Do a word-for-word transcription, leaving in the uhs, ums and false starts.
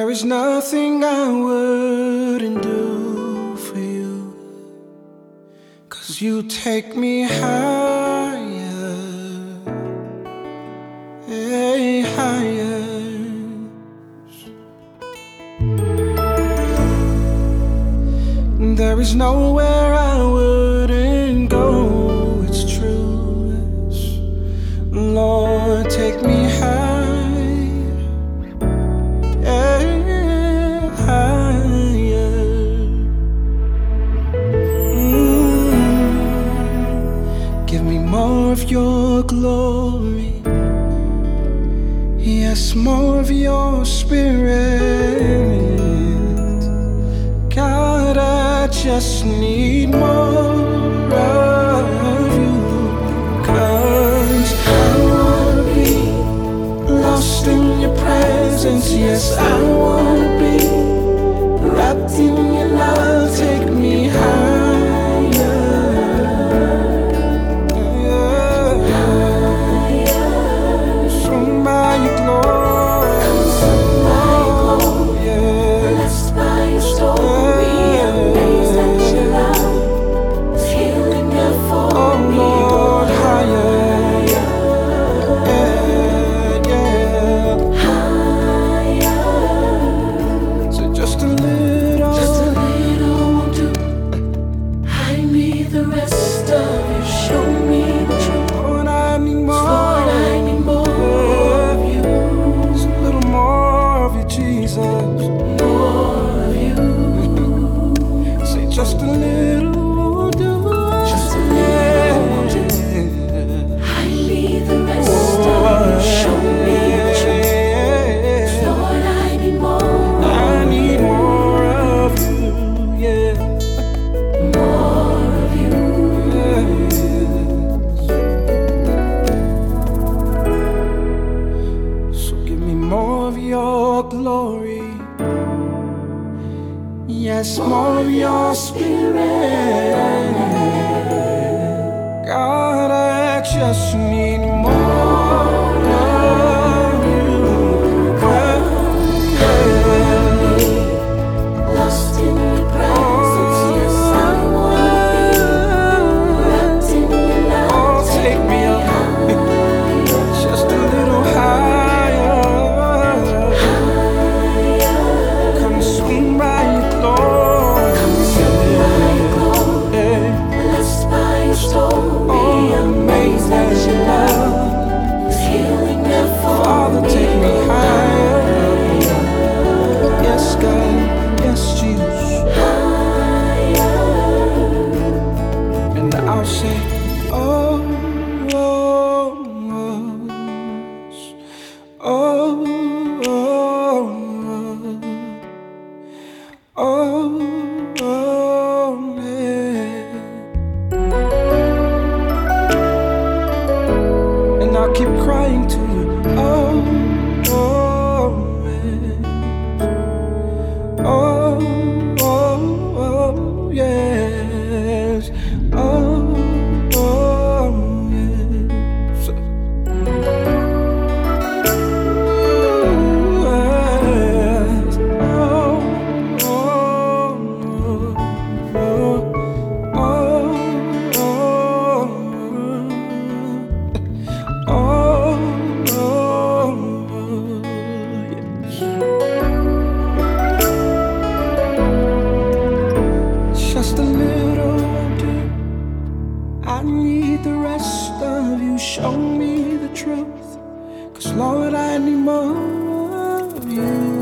There is nothing I wouldn't do for you, 'cause you take me higher, hey, higher. There is nowhere I wouldn't go, it's true, yes. Lord, take me higher. More of your glory, yes, more of your spirit. God, I just need more of you, 'cause I wanna be lost in your presence. Yes, I wanna be wrapped in your love. Take me high. Just a little, do just a little, do. I need the rest of you. Show me the truth. Lord, I need more. I need more of you, yeah. More of you, yes. So give me more of your glory. Yes, more of your spirit. God, I just need more of you. Lost in your presence, yes, I wanna be wrapped in your love. Oh, take me up, just a little higher. Come swing by your glory. Oh, amazed at your love, feeling that Father, take me higher. Yes, God, yes, Jesus. Higher. And I'll say, oh, oh, oh, oh, oh, oh. I'll keep crying to you. Oh, oh, yes. Oh, oh, oh, yes. Oh, oh, yes. Ooh, yes. Oh, oh, oh, oh, oh, oh. Oh, oh, yes. Just a little deep. I need the rest of you. Show me the truth, 'cause Lord, I need more of you.